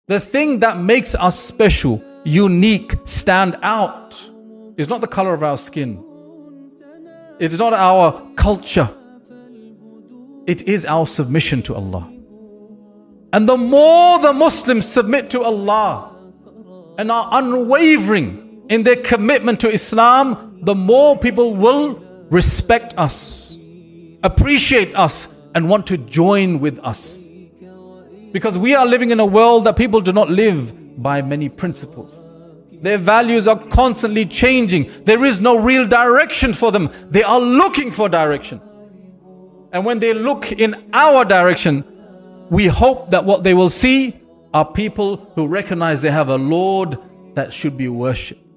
The thing that makes us special, unique, stand out is not the color of our skin. It is not our culture. It is our submission to Allah. And the more the Muslims submit to Allah and are unwavering in their commitment to Islam, the more people will respect us, appreciate us, and want to join with us. Because we are living in a world that people do not live by many principles. Their values are constantly changing. There is no real direction for them. They are looking for direction. And when they look in our direction, we hope that what they will see are people who recognize they have a Lord that should be worshipped.